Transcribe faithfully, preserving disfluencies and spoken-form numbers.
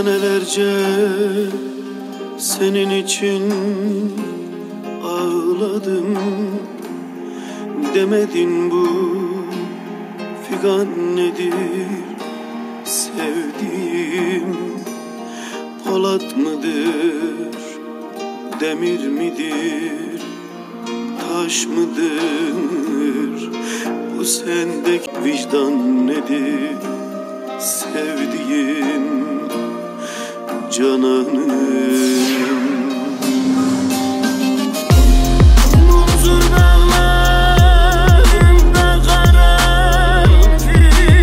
Senelerce senin için ağladım. Demedin bu figan nedir sevdiğim? Polat mıdır, demir midir, taş mıdır? Bu sendeki vicdan nedir sevdiğim? Cananım